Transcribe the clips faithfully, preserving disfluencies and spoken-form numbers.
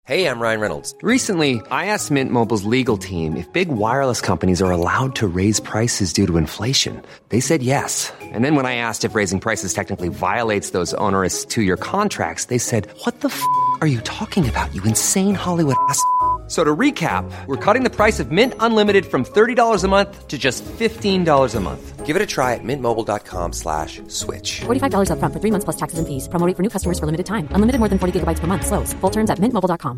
Hey, I'm Ryan Reynolds. Recently, I asked Mint Mobile's legal team if big wireless companies are allowed to raise prices due to inflation. They said yes. And then when I asked if raising prices technically violates those onerous two-year contracts, they said, what the f*** are you talking about, you insane Hollywood ass f- So to recap, we're cutting the price of Mint Unlimited from thirty dollars a month to just fifteen dollars a month. Give it a try at mintmobile.com slash switch. forty-five dollars up front for three months plus taxes and fees. Promo rate for new customers for limited time. Unlimited more than forty gigabytes per month. Slows full terms at mint mobile dot com.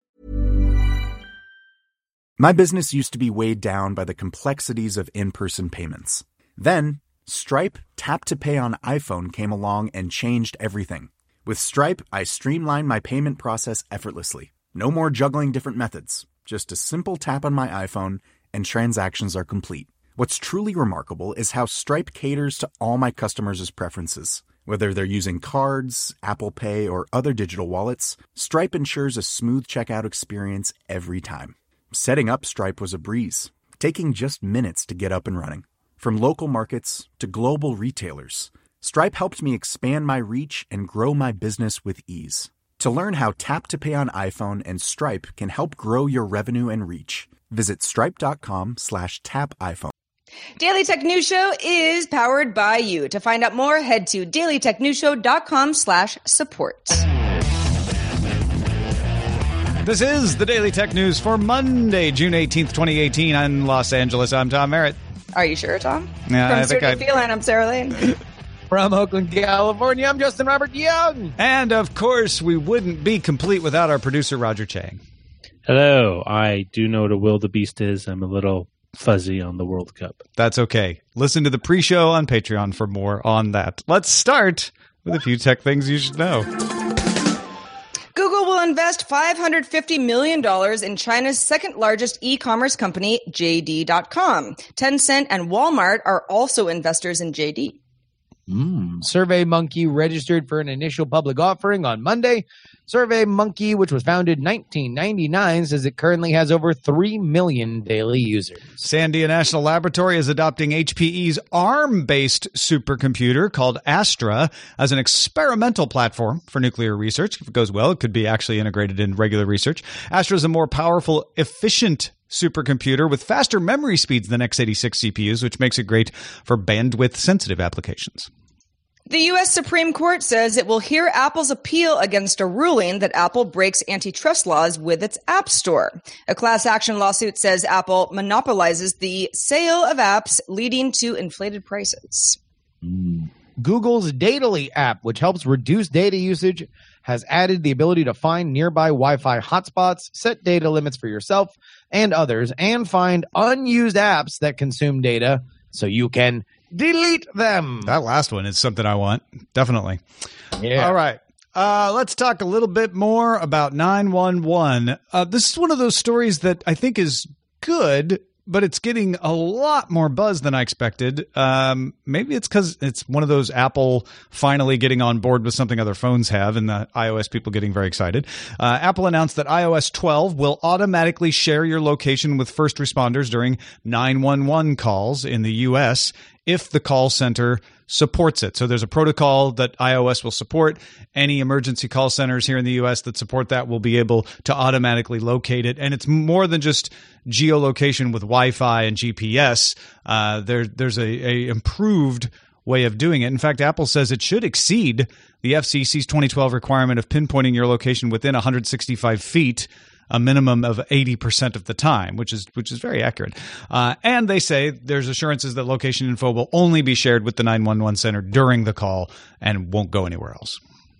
My business used to be weighed down by the complexities of in-person payments. Then, Stripe Tap to Pay on iPhone came along and changed everything. With Stripe, I streamlined my payment process effortlessly. No more juggling different methods. Just a simple tap on my iPhone and transactions are complete. What's truly remarkable is how Stripe caters to all my customers' preferences. Whether they're using cards, Apple Pay, or other digital wallets, Stripe ensures a smooth checkout experience every time. Setting up Stripe was a breeze, taking just minutes to get up and running. From local markets to global retailers, Stripe helped me expand my reach and grow my business with ease. To learn how Tap to Pay on iPhone and Stripe can help grow your revenue and reach, visit stripe.com slash tap iPhone. Daily Tech News Show is powered by you. To find out more, head to dailytechnewsshow.com slash support. This is the Daily Tech News for Monday, June eighteenth, twenty eighteen. In Los Angeles, I'm Tom Merritt. Are you sure, Tom? Yeah, From I think I... Feeling, I'm Sarah Lane. From Oakland, California, I'm Justin Robert Young. And, of course, we wouldn't be complete without our producer, Roger Chang. Hello. I do know what a wildebeest is. I'm a little fuzzy on the World Cup. That's okay. Listen to the pre-show on Patreon for more on that. Let's start with a few tech things you should know. Google will invest five hundred fifty million dollars in China's second largest e-commerce company, J D dot com. Tencent and Walmart are also investors in J D. Mm. SurveyMonkey registered for an initial public offering on Monday. SurveyMonkey, which was founded in nineteen ninety-nine, says it currently has over three million daily users. Sandia National Laboratory is adopting H P E's ARM-based supercomputer called Astra as an experimental platform for nuclear research. If it goes well, it could be actually integrated in regular research. Astra is a more powerful, efficient supercomputer with faster memory speeds than x eighty-six C P Us, which makes it great for bandwidth-sensitive applications. The U S Supreme Court says it will hear Apple's appeal against a ruling that Apple breaks antitrust laws with its App Store. A class action lawsuit says Apple monopolizes the sale of apps, leading to inflated prices. Mm. Google's Datally app, which helps reduce data usage, has added the ability to find nearby Wi-Fi hotspots, set data limits for yourself and others, and find unused apps that consume data so you can delete them. That last one is something I want. Definitely. Yeah. All right. Uh, let's talk a little bit more about nine one one. Uh, this is one of those stories that I think is good, but it's getting a lot more buzz than I expected. Um, maybe it's because it's one of those Apple finally getting on board with something other phones have and the iOS people getting very excited. Uh, Apple announced that i O S twelve will automatically share your location with first responders during nine one one calls in the U S if the call center supports it. So there's a protocol that iOS will support. Any emergency call centers here in the U S that support that will be able to automatically locate it. And it's more than just geolocation with Wi-Fi and G P S. Uh, there, there's a, a improved way of doing it. In fact, Apple says it should exceed the F C C's twenty twelve requirement of pinpointing your location within one hundred sixty-five feet, a minimum of eighty percent of the time, which is which is very accurate. Uh, and they say there's assurances that location info will only be shared with the nine one one center during the call and won't go anywhere else.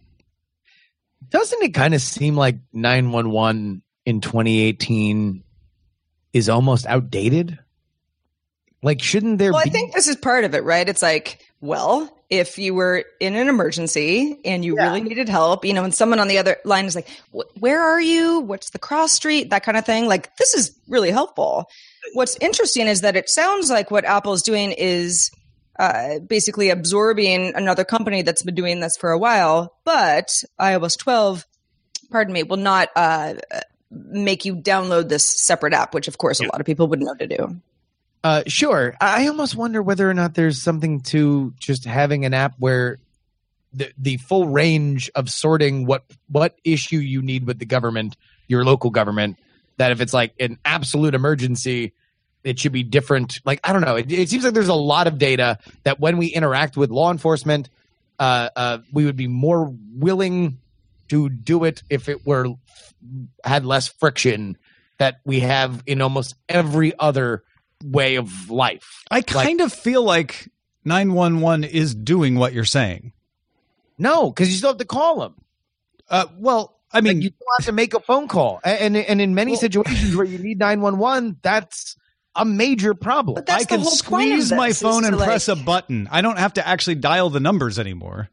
Doesn't it kind of seem like nine one one in twenty eighteen is almost outdated? Like, shouldn't there well, be... I think this is part of it, right? It's like, well, if you were in an emergency and you yeah. really needed help, you know, and someone on the other line is like, where are you? What's the cross street? That kind of thing. Like, this is really helpful. What's interesting is that it sounds like what Apple is doing is uh, basically absorbing another company that's been doing this for a while, but i O S twelve, pardon me, will not uh, make you download this separate app, which of course yeah. a lot of people would know to do. Uh, sure. I almost wonder whether or not there's something to just having an app where the the full range of sorting what what issue you need with the government your local government, that if it's like an absolute emergency, it should be different. Like, I don't know. It, it seems like there's a lot of data that when we interact with law enforcement, uh, uh, we would be more willing to do it if it were had less friction that we have in almost every other way of life. I kind like, of feel like nine one one is doing what you're saying. No, because you still have to call them. Uh, well, I mean, like you still have to make a phone call. And, and, and in many well, situations where you need nine one one, that's a major problem. But that's I can the whole point of squeeze my this, phone and like, press a button. I don't have to actually dial the numbers anymore.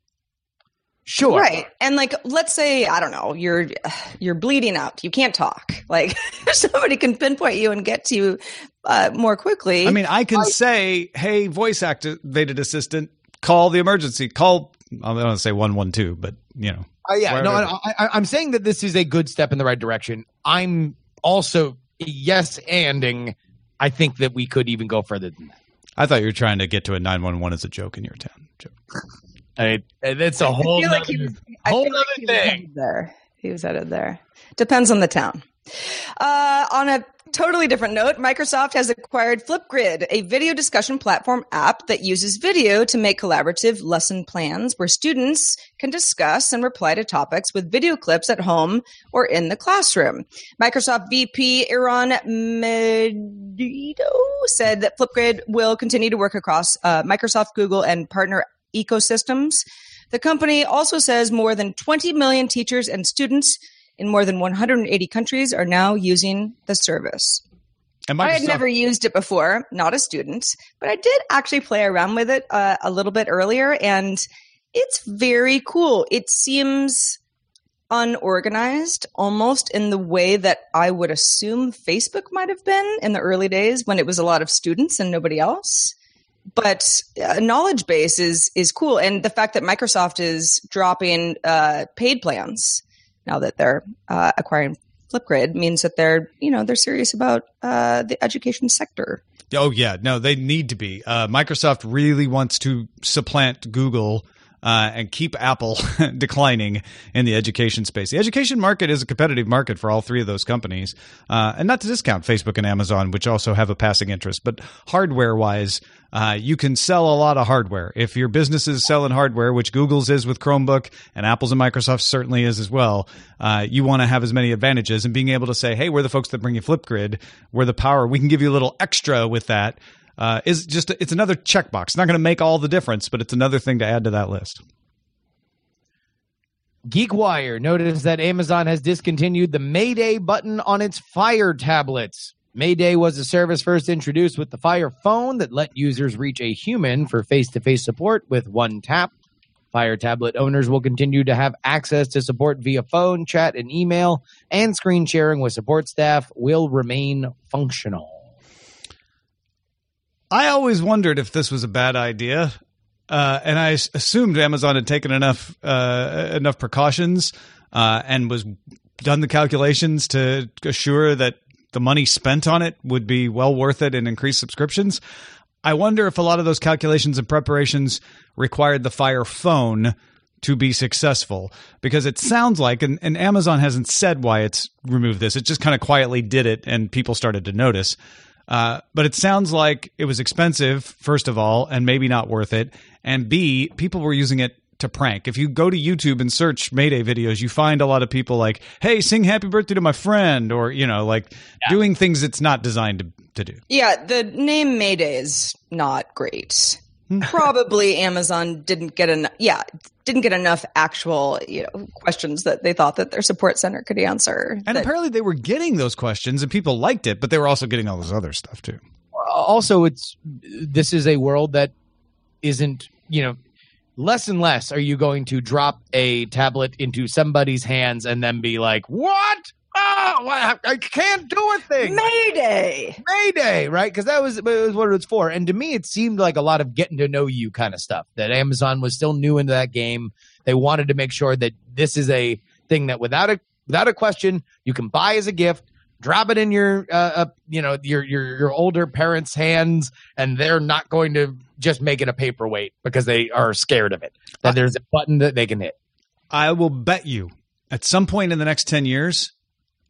Sure. Right. And like, let's say, I don't know, you're you're bleeding out. You can't talk. Like, somebody can pinpoint you and get to you uh, more quickly. I mean, I can I, say, hey, voice activated assistant, call the emergency. Call, I don't want to say one one two, but, you know. Uh, yeah, no, I, I, I'm saying that this is a good step in the right direction. I'm also yes-anding. I think that we could even go further than that. I thought you were trying to get to a nine one one as a joke in your town. Joke. I, it's a whole other, like was, whole like other thing. Was there, he was headed there. Depends on the town. Uh, on a totally different note, Microsoft has acquired Flipgrid, a video discussion platform app that uses video to make collaborative lesson plans where students can discuss and reply to topics with video clips at home or in the classroom. Microsoft V P Aaron Medeiros said that Flipgrid will continue to work across uh, Microsoft, Google, and partner ecosystems. The company also says more than twenty million teachers and students in more than one hundred eighty countries are now using the service. And I had never used it before, not a student, but I did actually play around with it uh, a little bit earlier, and it's very cool. It seems unorganized, almost in the way that I would assume Facebook might have been in the early days when it was a lot of students and nobody else. But a knowledge base is is cool, and the fact that Microsoft is dropping uh, paid plans now that they're uh, acquiring Flipgrid means that they're you know they're serious about uh, the education sector. Oh yeah, no, they need to be. Uh, Microsoft really wants to supplant Google uh, and keep Apple declining in the education space. The education market is a competitive market for all three of those companies, uh, and not to discount Facebook and Amazon, which also have a passing interest. But hardware-wise, uh, you can sell a lot of hardware. If your business is selling hardware, which Google's is with Chromebook, and Apple's and Microsoft certainly is as well, uh, you want to have as many advantages. And being able to say, hey, we're the folks that bring you Flipgrid, we're the power, we can give you a little extra with that. Uh, is just it's another checkbox. It's not going to make all the difference, but it's another thing to add to that list. GeekWire noticed that Amazon has discontinued the Mayday button on its Fire tablets. Mayday was a service first introduced with the Fire phone that let users reach a human for face-to-face support with one tap. Fire tablet owners will continue to have access to support via phone, chat, and email, and screen sharing with support staff will remain functional. I always wondered if this was a bad idea, uh, and I assumed Amazon had taken enough uh, enough precautions uh, and was done the calculations to assure that the money spent on it would be well worth it and increase subscriptions. I wonder if a lot of those calculations and preparations required the Fire phone to be successful, because it sounds like, and, and Amazon hasn't said why it's removed this, it just kind of quietly did it and people started to notice. Uh, but it sounds like it was expensive, first of all, and maybe not worth it. And B, people were using it to prank. If you go to YouTube and search Mayday videos, you find a lot of people like, hey, sing happy birthday to my friend, or, you know, like yeah. doing things it's not designed to, to do. Yeah, the name Mayday is not great. Probably Amazon didn't get enough. Yeah, didn't get enough actual you know questions that they thought that their support center could answer. And that, apparently they were getting those questions, and people liked it, but they were also getting all this other stuff too. Also, it's this is a world that isn't you know less and less. Are you going to drop a tablet into somebody's hands and then be like, what? Oh, I can't do a thing. Mayday. Mayday, right? Because that was, that was what it was for. And to me, it seemed like a lot of getting to know you kind of stuff, that Amazon was still new into that game. They wanted to make sure that this is a thing that without a without a question, you can buy as a gift, drop it in your, uh, uh, you know, your, your, your older parents' hands, and they're not going to just make it a paperweight because they are scared of it. That there's a button that they can hit. I will bet you at some point in the next ten years,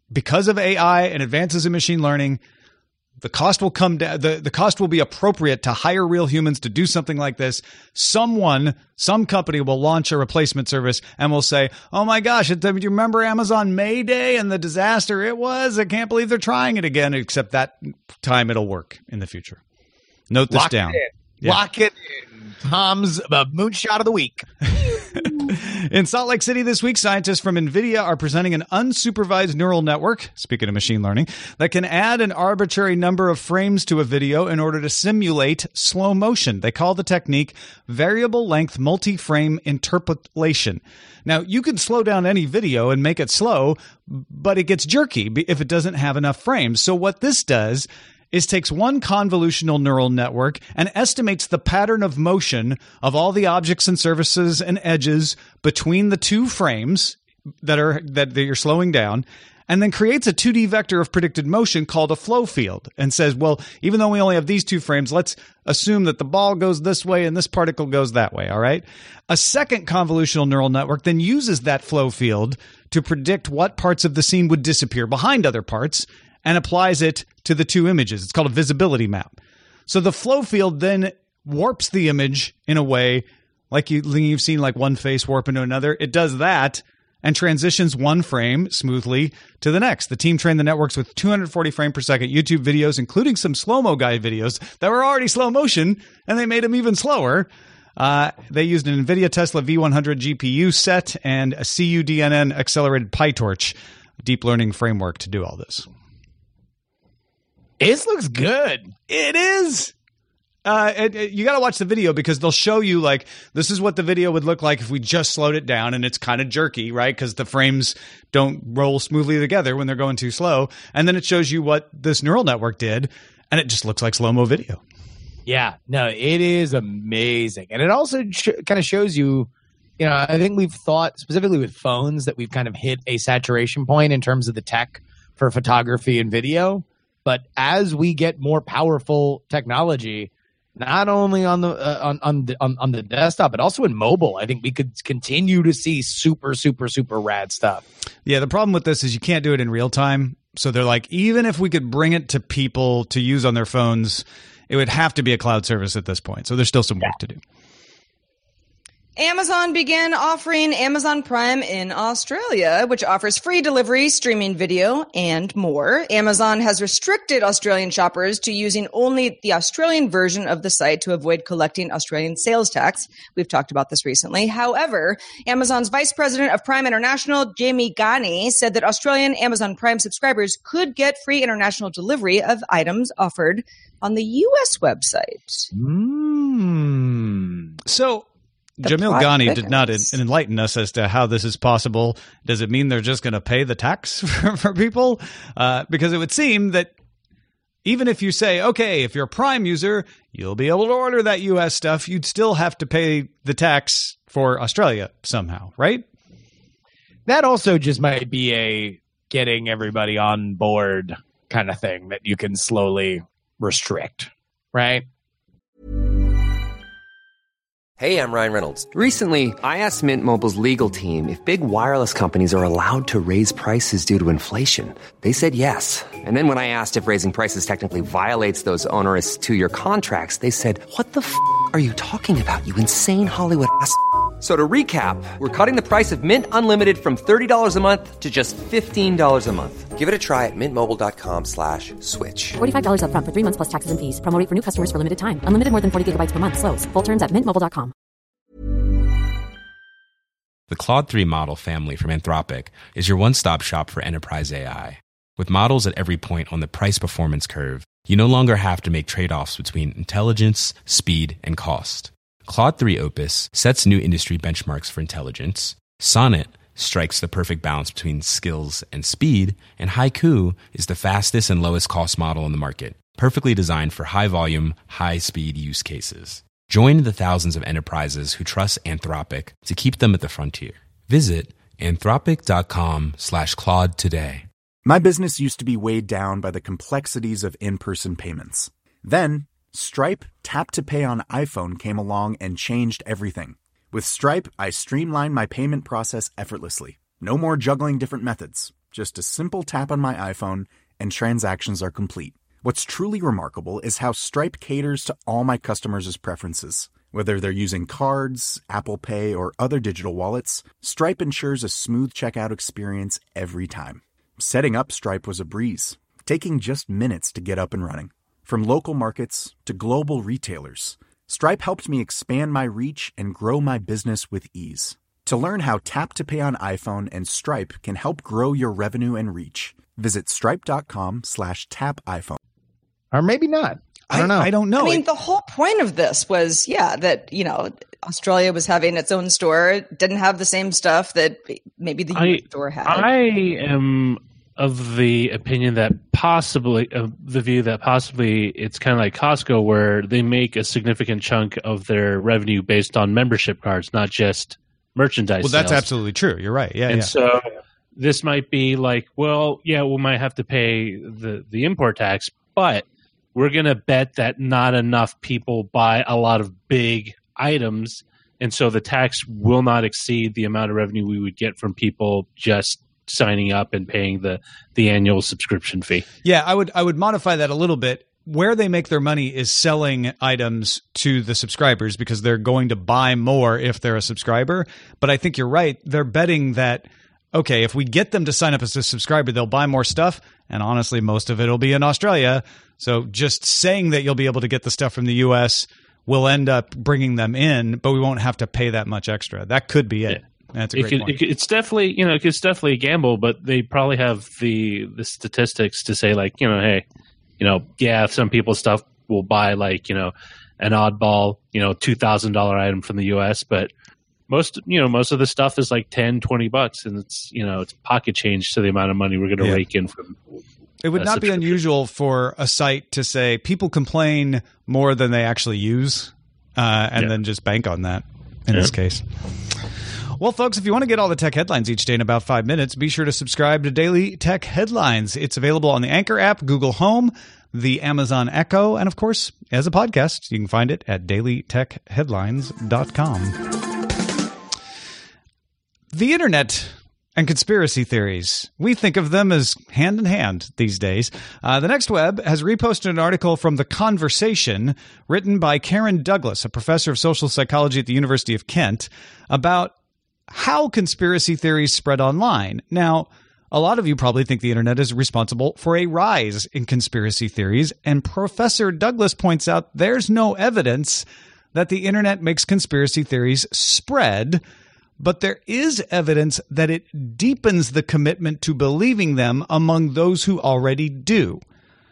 because of A I and advances in machine learning, the cost will come down. The, the cost will be appropriate to hire real humans to do something like this. Someone, some company will launch a replacement service and will say, oh my gosh, do you remember Amazon May Day and the disaster it was? I can't believe they're trying it again, except that time it'll work in the future. Note this Lock down. It in. Yeah. Lock it in. Tom's uh, moonshot of the week. In Salt Lake City this week, scientists from NVIDIA are presenting an unsupervised neural network, speaking of machine learning, that can add an arbitrary number of frames to a video in order to simulate slow motion. They call the technique variable length multi-frame interpolation. Now, you can slow down any video and make it slow, but it gets jerky if it doesn't have enough frames. So what this does is takes one convolutional neural network and estimates the pattern of motion of all the objects and surfaces and edges between the two frames that are that, that you're slowing down, and then creates a two D vector of predicted motion called a flow field and says, well, even though we only have these two frames, let's assume that the ball goes this way and this particle goes that way, all right? A second convolutional neural network then uses that flow field to predict what parts of the scene would disappear behind other parts and applies it to the two images. It's called a visibility map. So the flow field then warps the image in a way like you, you've seen like one face warp into another. It does that and transitions one frame smoothly to the next. The team trained the networks with two hundred forty frame per second YouTube videos, including some slow-mo guide videos that were already slow motion, and they made them even slower. Uh, they used an NVIDIA Tesla V one hundred G P U set and a C U D N N accelerated PyTorch deep learning framework to do all this. This looks good. It is. Uh, it, it, you got to watch the video because they'll show you like this is what the video would look like if we just slowed it down, and it's kind of jerky, right? Because the frames don't roll smoothly together when they're going too slow. And then it shows you what this neural network did, and it just looks like slow-mo video. Yeah, no, it is amazing. And it also sh- kind of shows you, you know, I think we've thought specifically with phones that we've kind of hit a saturation point in terms of the tech for photography and video. But as we get more powerful technology, not only on the uh, on on the, on on the desktop, but also in mobile, I think we could continue to see super, super, super rad stuff. Yeah, the problem with this is you can't do it in real time. So they're like, even if we could bring it to people to use on their phones, it would have to be a cloud service at this point. So there's still some work to do. Amazon began offering Amazon Prime in Australia, which offers free delivery, streaming video, and more. Amazon has restricted Australian shoppers to using only the Australian version of the site to avoid collecting Australian sales tax. We've talked about this recently. However, Amazon's Vice President of Prime International, Jamie Ghani, said that Australian Amazon Prime subscribers could get free international delivery of items offered on the U S website. Mm. So Jamil Ghani did not en- enlighten us as to how this is possible. Does it mean they're just going to pay the tax for, for people? Uh, because it would seem that even if you say, okay, if you're a Prime user, you'll be able to order that U S stuff, you'd still have to pay the tax for Australia somehow, right? That also just might be a getting everybody on board kind of thing that you can slowly restrict, right? Hey, I'm Ryan Reynolds. Recently, I asked Mint Mobile's legal team if big wireless companies are allowed to raise prices due to inflation. They said yes. And then when I asked if raising prices technically violates those onerous two-year contracts, they said, what the f*** are you talking about, you insane Hollywood ass f- So to recap, we're cutting the price of Mint Unlimited from thirty dollars a month to just fifteen dollars a month. Give it a try at mintmobile.com slash switch. forty-five dollars up front for three months plus taxes and fees. Promo rate for new customers for limited time. Unlimited more than forty gigabytes per month. Slows full terms at mint mobile dot com. The Claude three model family from Anthropic is your one-stop shop for enterprise A I. With models at every point on the price-performance curve, you no longer have to make trade-offs between intelligence, speed, and cost. Claude three Opus sets new industry benchmarks for intelligence. Sonnet strikes the perfect balance between skills and speed. And Haiku is the fastest and lowest cost model on the market, perfectly designed for high-volume, high-speed use cases. Join the thousands of enterprises who trust Anthropic to keep them at the frontier. Visit anthropic.com slash Claude today. My business used to be weighed down by the complexities of in-person payments. Then, Stripe Tap to Pay on iPhone came along and changed everything. With Stripe, I streamlined my payment process effortlessly. No more juggling different methods. Just a simple tap on my iPhone, and transactions are complete. What's truly remarkable is how Stripe caters to all my customers' preferences. Whether they're using cards, Apple Pay, or other digital wallets, Stripe ensures a smooth checkout experience every time. Setting up Stripe was a breeze, taking just minutes to get up and running. From local markets to global retailers, Stripe helped me expand my reach and grow my business with ease. To learn how Tap to Pay on iPhone and Stripe can help grow your revenue and reach, visit stripe.com slash tap iPhone. Or maybe not. I don't know. I, I don't know. I mean, It- the whole point of this was, yeah, that, you know, Australia was having its own store. It didn't have the same stuff that maybe the U S I, store had. I am of the opinion that possibly, of the view that possibly it's kind of like Costco, where they make a significant chunk of their revenue based on membership cards, not just merchandise well, that's sales. absolutely true. You're right. Yeah, And yeah. so this might be like, well, yeah, we might have to pay the, the import tax, but we're going to bet that not enough people buy a lot of big items, and so the tax will not exceed the amount of revenue we would get from people just signing up and paying the, the annual subscription fee. Yeah, I would I would modify that a little bit. Where they make their money is selling items to the subscribers because they're going to buy more if they're a subscriber. But I think you're right. They're betting that, okay, if we get them to sign up as a subscriber, they'll buy more stuff. And honestly, most of it will be in Australia. So just saying that you'll be able to get the stuff from the U S will end up bringing them in, but we won't have to pay that much extra. That could be it. That's a It great could, point. it could- it's definitely, you know, it's definitely a gamble, but they probably have the the statistics to say, like, you know, hey, you know, yeah, some people's stuff will buy, like, you know, an oddball, you know, two thousand dollars item from the U S, but most, you know, most of the stuff is like ten, twenty bucks, and it's, you know, it's pocket change to the amount of money we're going to Yeah. rake in from. It would uh, not be subscription. unusual for a site to say people complain more than they actually use, uh, and Yeah. then just bank on that in Yeah. this case. Well, folks, if you want to get all the tech headlines each day in about five minutes, be sure to subscribe to Daily Tech Headlines. It's available on the Anchor app, Google Home, the Amazon Echo, and of course, as a podcast. You can find it at daily tech headlines dot com. The internet and conspiracy theories. We think of them as hand in hand these days. Uh, the Next Web has reposted an article from The Conversation written by Karen Douglas, a professor of social psychology at the University of Kent, about how conspiracy theories spread online. Now, a lot of you probably think the internet is responsible for a rise in conspiracy theories, and Professor Douglas points out there's no evidence that the internet makes conspiracy theories spread, but there is evidence that it deepens the commitment to believing them among those who already do.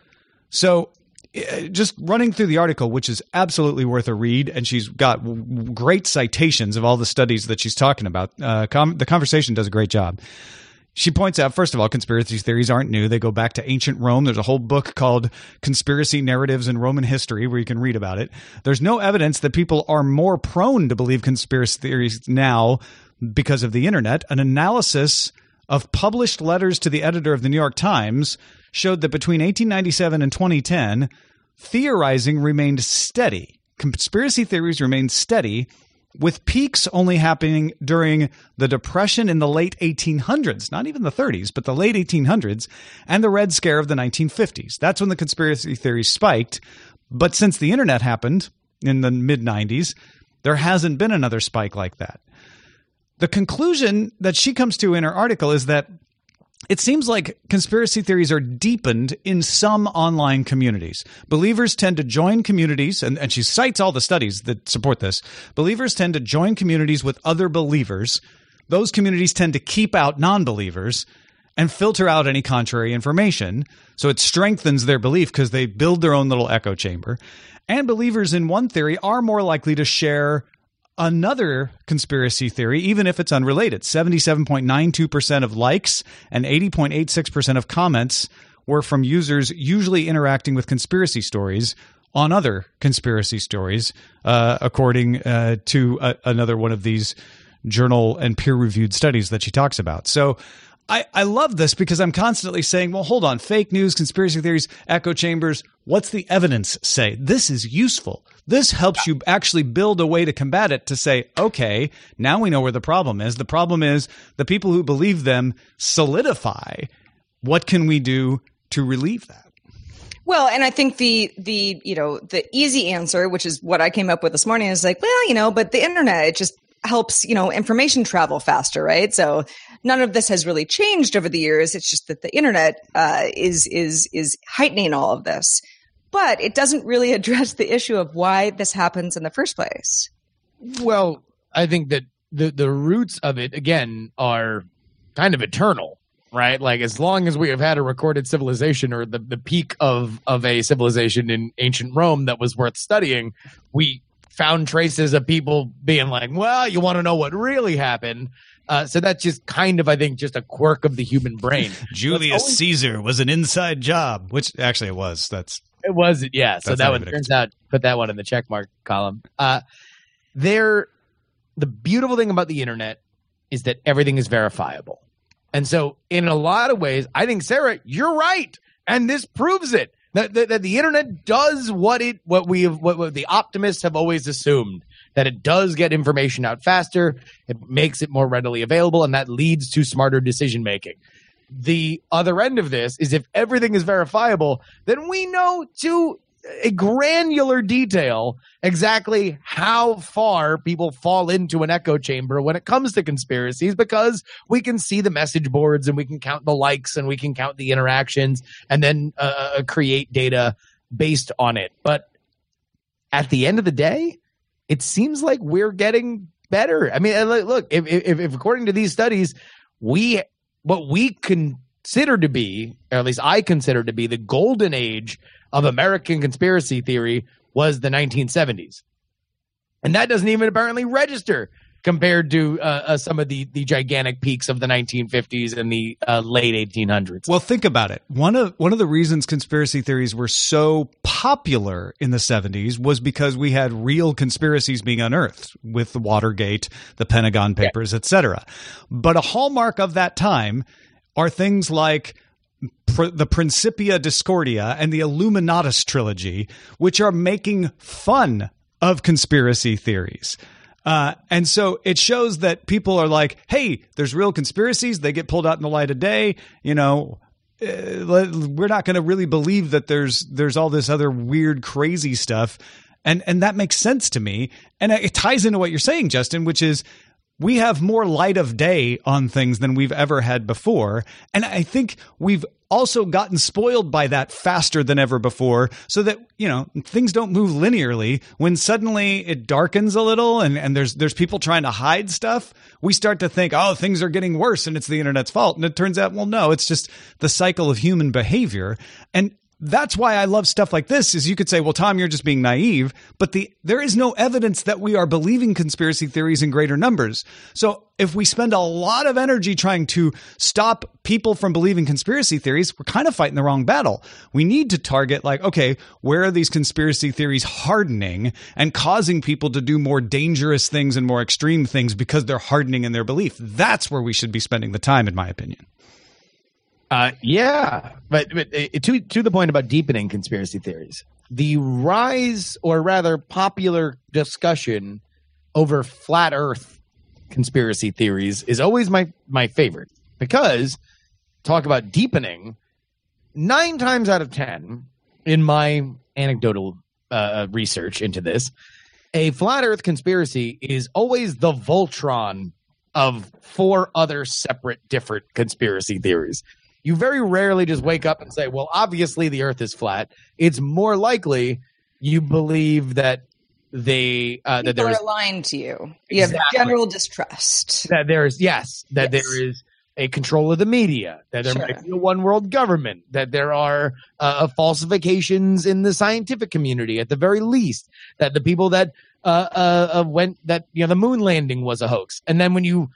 So, uh, just running through the article, which is absolutely worth a read, and she's got w- great citations of all the studies that she's talking about. Uh, com- the Conversation does a great job. She points out, first of all, conspiracy theories aren't new. They go back to ancient Rome. There's a whole book called Conspiracy Narratives in Roman History where you can read about it. There's no evidence that people are more prone to believe conspiracy theories now because of the internet. An analysis of published letters to the editor of the New York Times showed that between eighteen ninety-seven and twenty ten, theorizing remained steady. Conspiracy theories remained steady, with peaks only happening during the Depression in the late eighteen hundreds, not even the thirties, but the late eighteen hundreds, and the Red Scare of the nineteen fifties. That's when the conspiracy theories spiked. But since the internet happened in the mid nineties, there hasn't been another spike like that. The conclusion that she comes to in her article is that it seems like conspiracy theories are deepened in some online communities. Believers tend to join communities, and, and she cites all the studies that support this. Believers tend to join communities with other believers. Those communities tend to keep out non-believers and filter out any contrary information. So it strengthens their belief because they build their own little echo chamber. And believers in one theory are more likely to share another conspiracy theory, even if it's unrelated. seventy-seven point nine two percent of likes and eighty point eight six percent of comments were from users usually interacting with conspiracy stories on other conspiracy stories, uh, according uh, to a, another one of these journal and peer-reviewed studies that she talks about. So I, I love this because I'm constantly saying, well, hold on, fake news, conspiracy theories, echo chambers. What's the evidence say? This is useful. This helps you actually build a way to combat it, to say, okay, now we know where the problem is. The problem is the people who believe them solidify. What can we do to relieve that? Well, and I think the the you know the easy answer, which is what I came up with this morning, is like, well, you know, but the internet, it just helps, you know, information travel faster, right? So none of this has really changed over the years. It's just that the internet uh, is is is heightening all of this, but it doesn't really address the issue of why this happens in the first place. Well, I think that the the roots of it again are kind of eternal, right? Like as long as we have had a recorded civilization, or the the peak of of a civilization in ancient Rome that was worth studying, we found traces of people being like, well, you want to know what really happened. Uh, so that's just kind of, I think, just a quirk of the human brain. Julius always- Caesar was an inside job, which actually it was. That's It was, yeah. So That's that one turns out, put that one in the check mark column. Uh, there, the beautiful thing about the internet is that everything is verifiable. And so in a lot of ways, I think, Sarah, you're right. And this proves it. That, that, that the internet does what it what we have what, what the optimists have always assumed, that it does get information out faster, it makes it more readily available, and that leads to smarter decision making. The other end of this is if everything is verifiable, then we know to a granular detail exactly how far people fall into an echo chamber when it comes to conspiracies, because we can see the message boards and we can count the likes and we can count the interactions and then uh, create data based on it. But at the end of the day, it seems like we're getting better. I mean, look, if, if, if according to these studies, we what we consider to be, or at least I consider to be, the golden age of American conspiracy theory was the nineteen seventies. And that doesn't even apparently register compared to uh, uh, some of the, the gigantic peaks of the nineteen fifties and the uh, late eighteen hundreds. Well, think about it. One of one of the reasons conspiracy theories were so popular in the seventies was because we had real conspiracies being unearthed with the Watergate, the Pentagon Papers, yeah. et cetera. But a hallmark of that time are things like Pr- the Principia Discordia and the Illuminatus trilogy, which are making fun of conspiracy theories. Uh, and so it shows that people are like, hey, there's real conspiracies. They get pulled out in the light of day. You know, uh, we're not going to really believe that there's there's all this other weird, crazy stuff. And, and that makes sense to me. And it ties into what you're saying, Justin, which is we have more light of day on things than we've ever had before. And I think we've also gotten spoiled by that faster than ever before, so that, you know, things don't move linearly. When suddenly it darkens a little and, and there's there's people trying to hide stuff, we start to think, oh, things are getting worse and it's the internet's fault. And it turns out, well, no, it's just the cycle of human behavior. And that's why I love stuff like this, is you could say, well, Tom, you're just being naive, but the there is no evidence that we are believing conspiracy theories in greater numbers. So if we spend a lot of energy trying to stop people from believing conspiracy theories, we're kind of fighting the wrong battle. We need to target, like, okay, where are these conspiracy theories hardening and causing people to do more dangerous things and more extreme things because they're hardening in their belief? That's where we should be spending the time, in my opinion. Uh, yeah, but, but uh, to to the point about deepening conspiracy theories, the rise, or rather popular discussion over flat Earth conspiracy theories is always my, my favorite, because talk about deepening, nine times out of ten, in my anecdotal uh, research into this, a flat Earth conspiracy is always the Voltron of four other separate, different conspiracy theories. You very rarely just wake up and say, well, obviously the Earth is flat. It's more likely you believe that they uh, that there are is aligned to you. You exactly. have general distrust. That there is yes, that yes. there is a control of the media, that there sure. might be a one world government, that there are uh, falsifications in the scientific community at the very least, that the people that uh, uh, went that you know the moon landing was a hoax, and then when you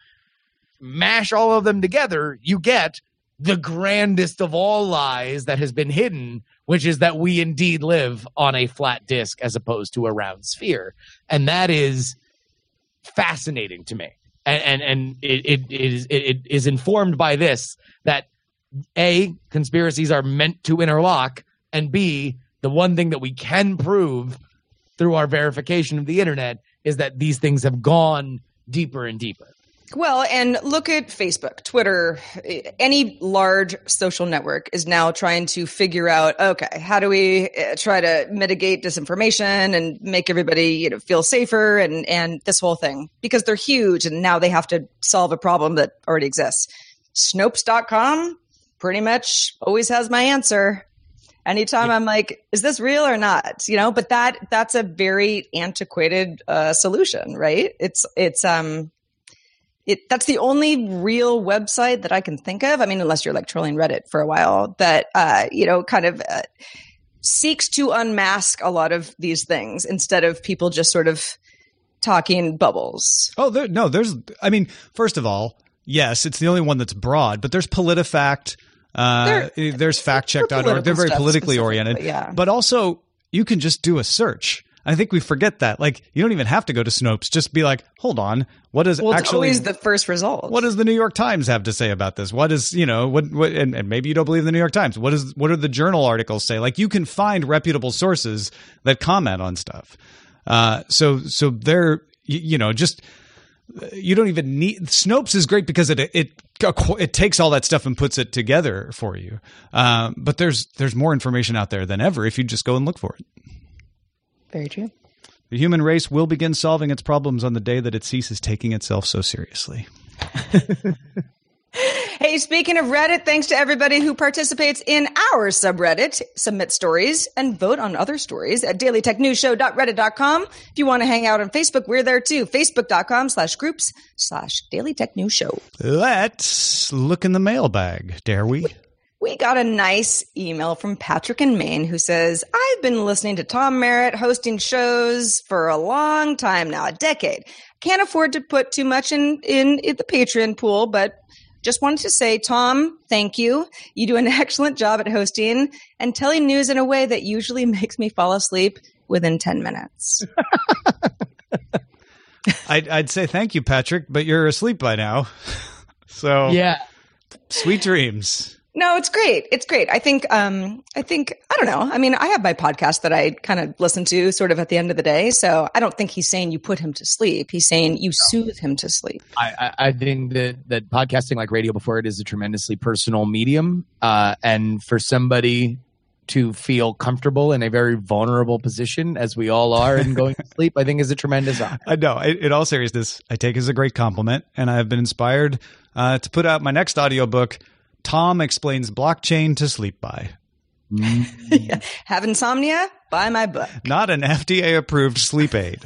mash all of them together, you get the grandest of all lies that has been hidden, which is that we indeed live on a flat disk as opposed to a round sphere. And that is fascinating to me. and and, and it, it, it, is, it, it is informed by this, that A, conspiracies are meant to interlock, and B, the one thing that we can prove through our verification of the internet is that these things have gone deeper and deeper. Well, and look at Facebook, Twitter, any large social network is now trying to figure out, okay, how do we try to mitigate disinformation and make everybody, you know, feel safer and, and this whole thing, because they're huge and now they have to solve a problem that already exists. Snopes dot com pretty much always has my answer. Anytime yeah. I'm like, is this real or not? You know, but that that's a very antiquated uh, solution, right? It's it's um it that's the only real website that I can think of. I mean, unless you're like trolling Reddit for a while, that uh, you know, kind of uh, seeks to unmask a lot of these things instead of people just sort of talking bubbles. Oh, there, no, there's. I mean, first of all, yes, it's the only one that's broad, but there's PolitiFact. Uh, They're- there's fact check dot org. They're very stuff politically specifically, oriented. yeah. But also, you can just do a search. I think we forget that. Like, you don't even have to go to Snopes. Just be like, hold on, what is Well, it's actually always the first result. what does the New York Times have to say about this? What is, you know, what, what and, and maybe you don't believe the New York Times. What is what do the journal articles say? Like, you can find reputable sources that comment on stuff. Uh, so so they're you, you know, just you don't even need Snopes is great because it it it takes all that stuff and puts it together for you. Um, but there's there's more information out there than ever if you just go and look for it. Very true. The human race will begin solving its problems on the day that it ceases taking itself so seriously. Hey, speaking of Reddit, thanks to everybody who participates in our subreddit, submit stories, and vote on other stories at daily tech news show dot reddit dot com. If you want to hang out on Facebook, we're there too. Facebook.com slash groups slash Daily Tech News Show. Let's look in the mailbag, dare we? We got a nice email from Patrick in Maine who says, I've been listening to Tom Merritt hosting shows for a long time now, a decade. Can't afford to put too much in, in, in the Patreon pool, but just wanted to say, Tom, thank you. You do an excellent job at hosting and telling news in a way that usually makes me fall asleep within ten minutes. I'd, I'd say thank you, Patrick, but you're asleep by now. So Yeah. sweet dreams. No, it's great. It's great. I think, um, I think, I don't know. I mean, I have my podcast that I kind of listen to sort of at the end of the day. So I don't think he's saying you put him to sleep. He's saying you soothe him to sleep. I, I, I think that, that podcasting, like radio before it, is a tremendously personal medium. Uh, and for somebody to feel comfortable in a very vulnerable position, as we all are in going to sleep, I think is a tremendous honor. I know. I, in all seriousness, I take it as a great compliment, and I have been inspired uh, to put out my next audiobook, Tom Explains Blockchain to Sleep By. Yeah. Have insomnia? Buy my book. Not an F D A-approved sleep aid.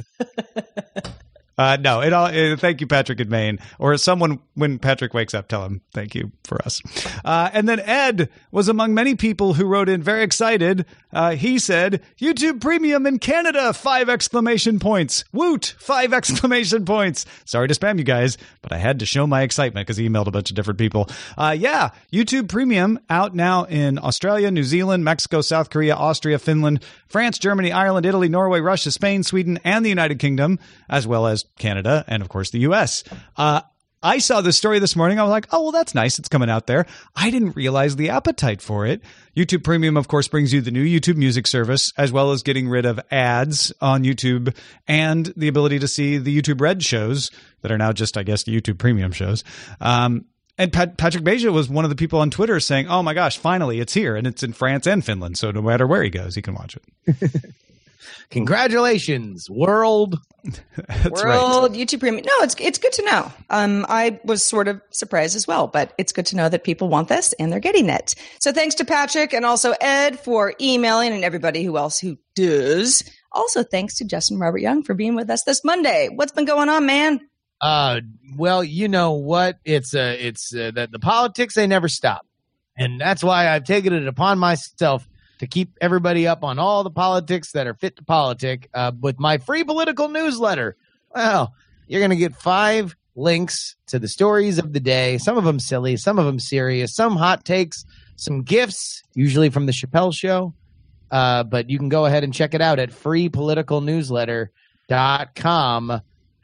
Uh, no, it all. Uh, thank you, Patrick in Maine, or someone when Patrick wakes up, tell him thank you for us. Uh, and then Ed was among many people who wrote in very excited. Uh, he said, "YouTube Premium in Canada, five exclamation points! Woot, five exclamation points!" Sorry to spam you guys, but I had to show my excitement because he emailed a bunch of different people. Uh, yeah, YouTube Premium out now in Australia, New Zealand, Mexico, South Korea, Austria, Finland, France, Germany, Ireland, Italy, Norway, Russia, Spain, Sweden, and the United Kingdom, as well as Canada, and of course the U S. Uh, I saw this story this morning. I was like, oh, well, that's nice. It's coming out there. I didn't realize the appetite for it. YouTube Premium, of course, brings you the new YouTube music service, as well as getting rid of ads on YouTube and the ability to see the YouTube Red shows that are now just, I guess, YouTube Premium shows. Um, and Pat- Patrick Beja was one of the people on Twitter saying, oh my gosh, finally, it's here. And it's in France and Finland. So no matter where he goes, he can watch it. Congratulations, world. That's World right. YouTube Premium. No, it's it's good to know. Um, I was sort of surprised as well, but it's good to know that people want this and they're getting it. So thanks to Patrick and also Ed for emailing and everybody who else who does. Also thanks to Justin Robert Young for being with us this Monday. What's been going on, man? Uh, well, you know what? It's uh, it's uh, that the politics, they never stop, and that's why I've taken it upon myself to keep everybody up on all the politics that are fit to politic uh, with my free political newsletter. Well, you're going to get five links to the stories of the day, some of them silly, some of them serious, some hot takes, some gifts, usually from the Chappelle Show. Uh, but you can go ahead and check it out at free political newsletter dot com.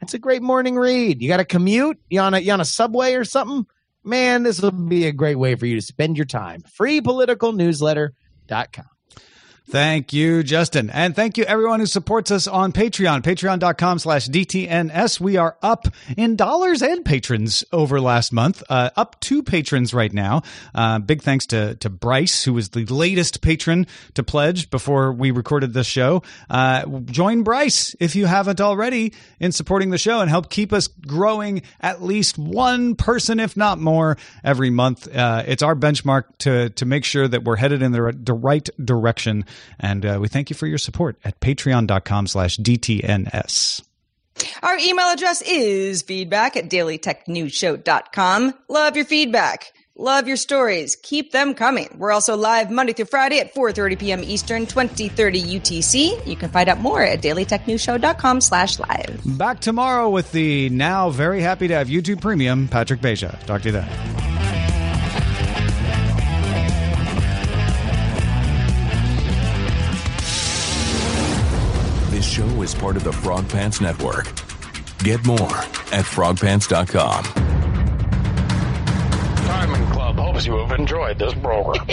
It's a great morning read. You got to commute? You on a, you on a subway or something? Man, this will be a great way for you to spend your time. free political newsletter dot com. Thank you, Justin. And thank you, everyone who supports us on Patreon, patreon.com slash DTNS. We are up in dollars and patrons over last month, uh, up two patrons right now. Uh, big thanks to, to Bryce, who was the latest patron to pledge before we recorded this show. Uh, join Bryce, if you haven't already, in supporting the show and help keep us growing at least one person, if not more, every month. Uh, it's our benchmark to, to make sure that we're headed in the, the right direction. And uh, we thank you for your support at patreon.com slash DTNS. Our email address is feedback at daily tech news show dot com. Love your feedback. Love your stories. Keep them coming. We're also live Monday through Friday at four thirty p.m. Eastern, twenty thirty U T C. You can find out more at daily tech news show dot com slash live. Back tomorrow with the now very happy to have YouTube Premium, Patrick Beja. Talk to you then. This show is part of the Frog Pants Network. Get more at frog pants dot com. Diamond Club hopes you have enjoyed this program.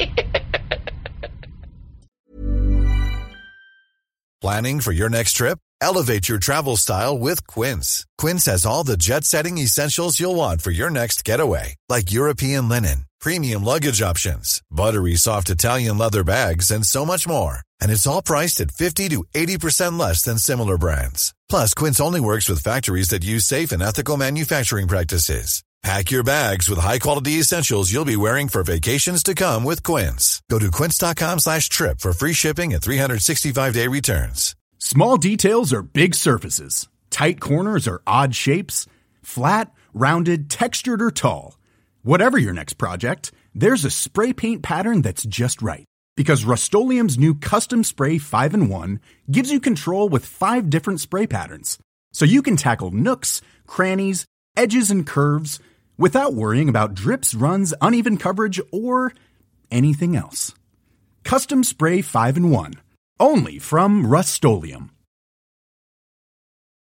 Planning for your next trip? Elevate your travel style with Quince. Quince has all the jet-setting essentials you'll want for your next getaway, like European linen, premium luggage options, buttery soft Italian leather bags, and so much more. And it's all priced at fifty to eighty percent less than similar brands. Plus, Quince only works with factories that use safe and ethical manufacturing practices. Pack your bags with high-quality essentials you'll be wearing for vacations to come with Quince. Go to quince.com slash trip for free shipping and three sixty-five day returns. Small details are big surfaces. Tight corners are odd shapes. Flat, rounded, textured, or tall. Whatever your next project, there's a spray paint pattern that's just right. Because Rust-Oleum's new Custom Spray five in one gives you control with five different spray patterns. So you can tackle nooks, crannies, edges, and curves without worrying about drips, runs, uneven coverage, or anything else. Custom Spray five in one. Only from Rust-Oleum.